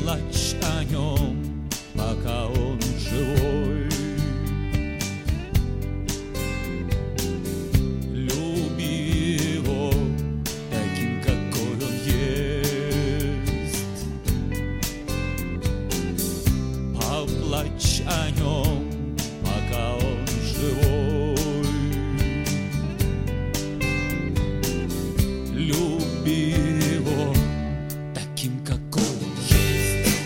Поплачь о нем, пока он живой. Люби его таким, какой он есть. Поплачь о нем, пока он живой. Люби его таким, какой он есть.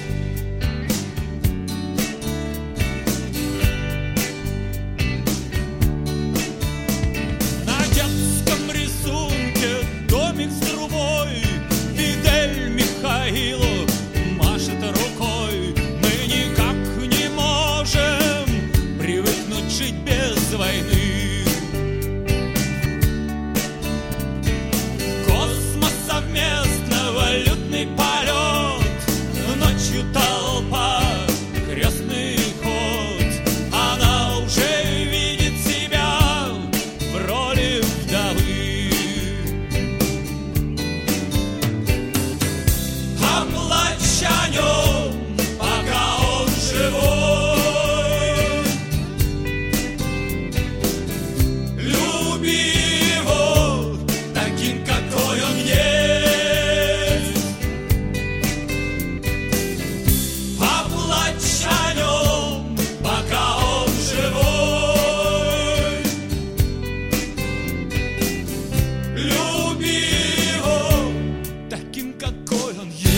На детском рисунке домик с трубой, Фидель Михаилу машет рукой. Мы никак не можем привыкнуть жить без войны. Космос совместно, валютный полет, ночью толпа, крестный ход. Она уже видит себя в роли вдовы. Поплачь о нем, пока он живой. Люби его таким, какой он есть. Поплачь о нем, пока он живой. Люби его таким, какой он есть.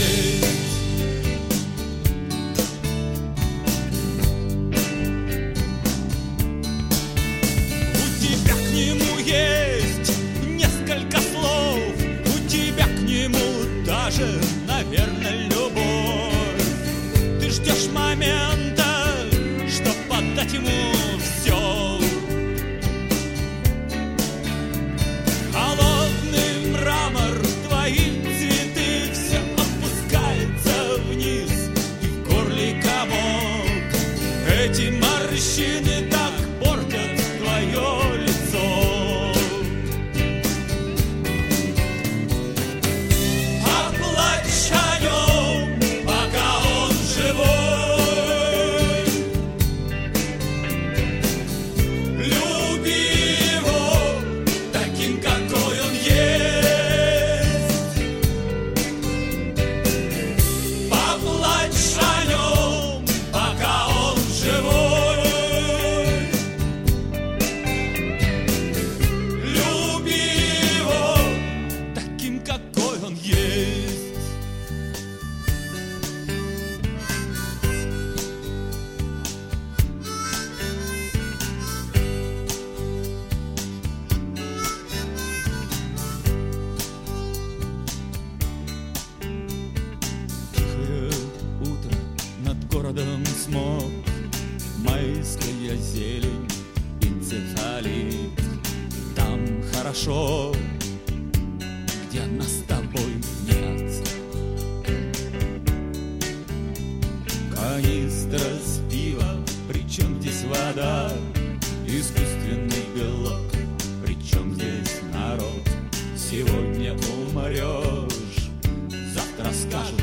У тебя к нему есть несколько слов, у тебя к нему даже, наверное, любовь. Ты ждешь момента, чтоб отдать ему все. Холодный мрамор, твои цветы, все опускается вниз, и в горле комок. Эти морщины так портят твое лицо. Поплачь о нем, пока он живой. Люби его таким, какой он есть. Поплачь о нем, пока он живой. Люби его таким, какой он есть. Тихое утро, над городом смог, майская зелень, энцефалит. Там хорошо, где нас с тобой нет. Канистра с пива, причем здесь вода, искусственный белок, причем здесь народ. Сегодня умрешь, завтра скажут